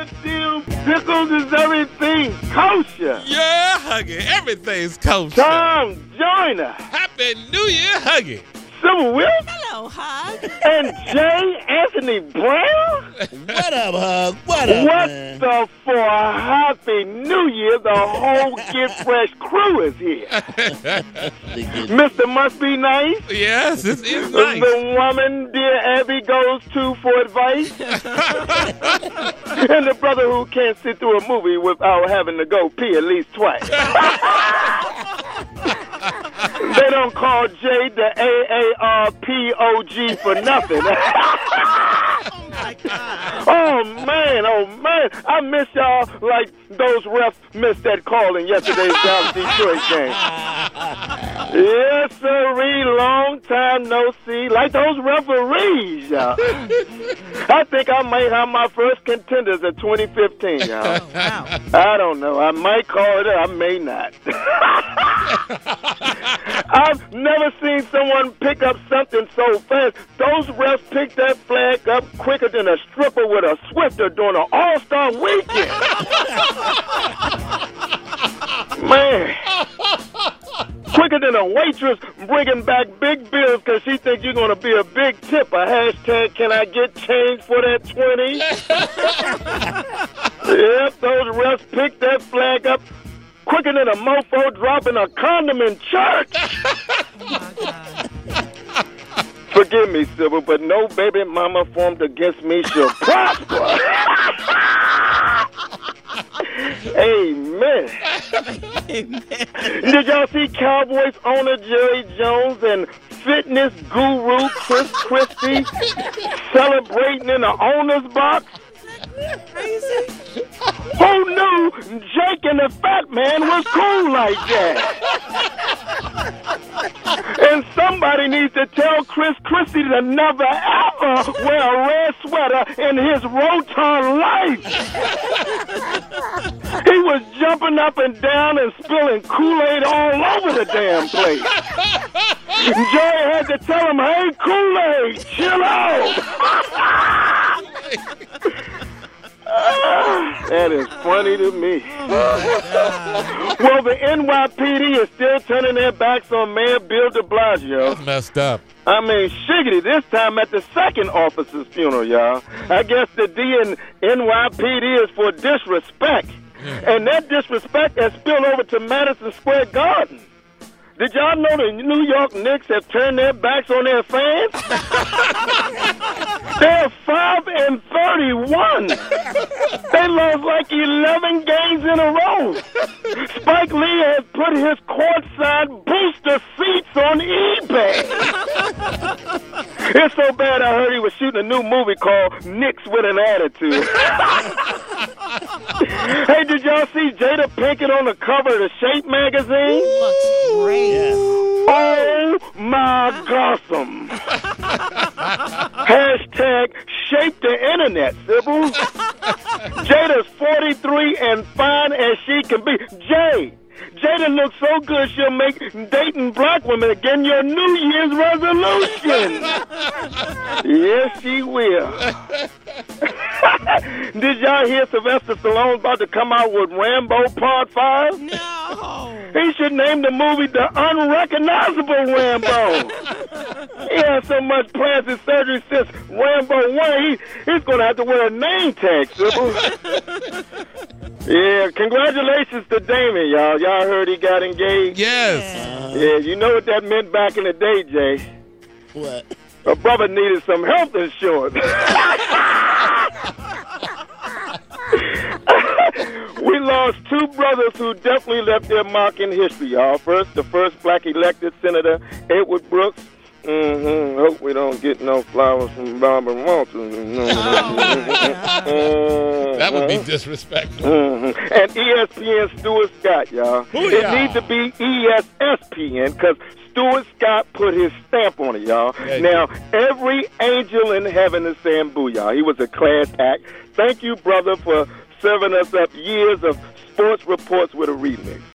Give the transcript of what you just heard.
goddamn pickles is everything kosher. Yeah, Huggy. Everything's kosher. Tom Joyner. Happy New Year, Huggy. Civil Wilson. Hello, Hug. And J. Anthony Brown. What up, Hug? What up, What man? the for a happy New Year? The whole Get Fresh crew is here. Mr. Must Be Nice. Yes, this is nice. The woman dear Abby goes to for advice. And the brother who can't sit through a movie without having to go pee at least twice. They don't call Jay the AARPOG for nothing. Oh, man. I miss y'all like those refs missed that call in yesterday's Dallas-Detroit game. Yes, sirree, long time no see. Like those referees, y'all. I think I might have my first contenders in 2015, y'all. Oh, wow. I don't know. I might call it. I may not. I've never seen someone pick up something so fast. Those refs picked that flag up quicker than a stripper with a Swifter during an All-Star weekend. Man. Quicker than a waitress bringing back big bills because she thinks you're going to be a big tipper. Hashtag, can I get change for that 20? Yep, those refs picked that flag up quicker than a mofo dropping a condom in church. Oh, my God. Forgive me, Sybil, but no baby mama formed against me shall prosper. Amen. Amen. Did y'all see Cowboys owner Jerry Jones and fitness guru Chris Christie celebrating in the owner's box? Crazy. Who knew Jake and the Fat Man was cool like that? And somebody needs to tell Chris Christie to never ever wear a red sweater in his rotund life. He was jumping up and down and spilling Kool-Aid all over the damn place. Jerry had to tell him, hey, Kool-Aid, chill out. That is funny to me. Well, the NYPD is still turning their backs on Mayor Bill de Blasio. That's messed up. I mean, shiggity, this time at the second officer's funeral, y'all. I guess the D in NYPD is for disrespect. And that disrespect has spilled over to Madison Square Garden. Did y'all know the New York Knicks have turned their backs on their fans? They're 5-31. They lost like 11 games in a row. Spike Lee has put his courtside booster seats on eBay. It's so bad I heard he was shooting a new movie called Knicks with an Attitude. Hey, did y'all see Jada Pinkett on the cover of the Shape magazine? Looks great. Yeah. Oh my gossam. Hashtag shape the internet, Sybil. Jada's 43 and fine as she can be. Jada looks so good she'll make dating black women again your New Year's resolution. Yes, she will. Did y'all hear Sylvester Stallone's about to come out with Rambo Part 5? No. He should name the movie The Unrecognizable Rambo. He had so much plastic surgery since Rambo 1, he's going to have to wear a name tag, Sybil. Yeah, congratulations to Damon, y'all. Y'all heard he got engaged? Yes. Yeah, you know what that meant back in the day, Jay. What? A brother needed some health insurance. We lost two brothers who definitely left their mark in history, y'all. First, the first black elected Senator, Edward Brooks. Hope we don't get no flowers from Barbara Walters. That would be disrespectful. And ESPN Stuart Scott, y'all. Booyah. It needs to be ESPN because Stuart Scott put his stamp on it, y'all. Yeah, Now, every angel in heaven is saying booyah. He was a class act. Thank you, brother, for serving us up years of sports reports with a remix.